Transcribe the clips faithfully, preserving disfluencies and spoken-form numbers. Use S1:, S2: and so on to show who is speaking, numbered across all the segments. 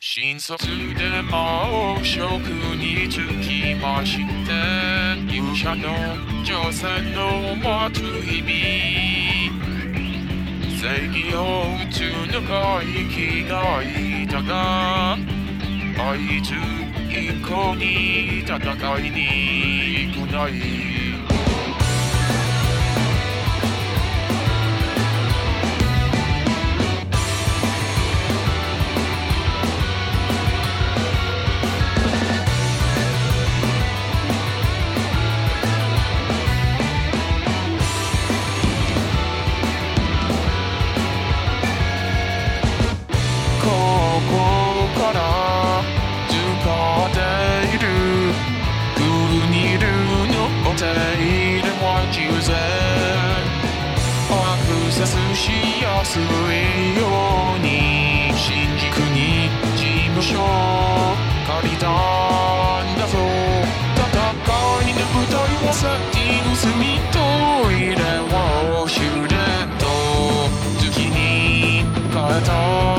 S1: 新卒でも職に就きまして勇者の挑戦の待つ日々正義を打ち抜か生きがいたがあいつ一向に戦いに来ないアクセスしやすいように新宿に事務所借りたんだぞ戦いの舞台はセッティング済みトイレはシュレット好きに変えた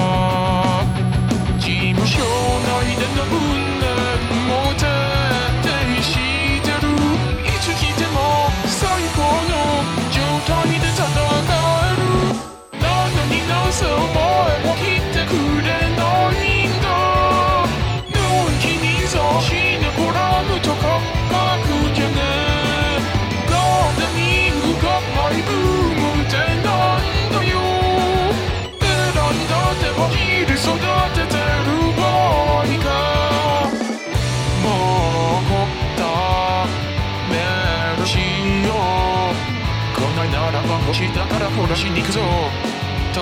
S1: 事務所内での分裂も徹底してるいつ来ても最高の状態で戦えるなのになぜお前は来てくれないんだのんきに雑誌のコラムとか書くじゃねえガーデニングがマイブームってなんだよ選んだ手は切り育ててる場合かもうこったメールしよう来ないならば星だから殺しに行くぞと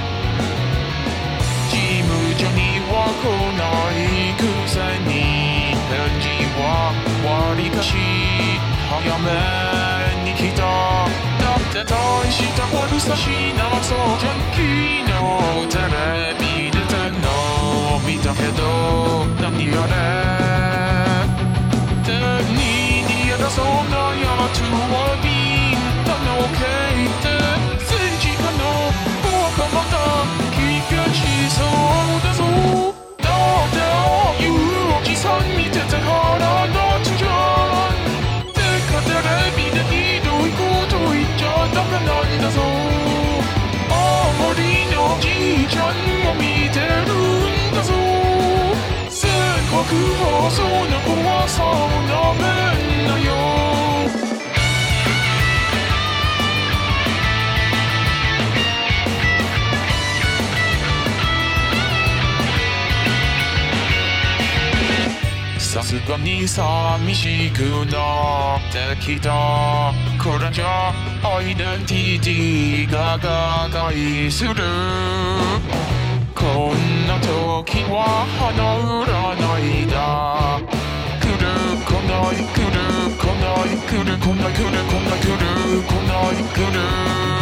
S1: 事務所には来ないくせに返事はわりかし早めに来ただって大した悪さしなそうじゃん昨日テレビ出てんの見たけど何あれ手に逃げ出そうなやつはビンタのけいて戦時下の怖かまた危険しそうだぞだってああいうおじさん見てて腹立つじゃんてかテレビでひどいこと言っちゃダメなんだぞ青森のおじいちゃんも見てるんだぞ全国放送の怖さをなめんなよさすがに寂しくなってきたこれじゃアイデンティティが瓦解するこんな時は花占いだ来る来ない来る来ない来る来ない来る来ない来る来ない来る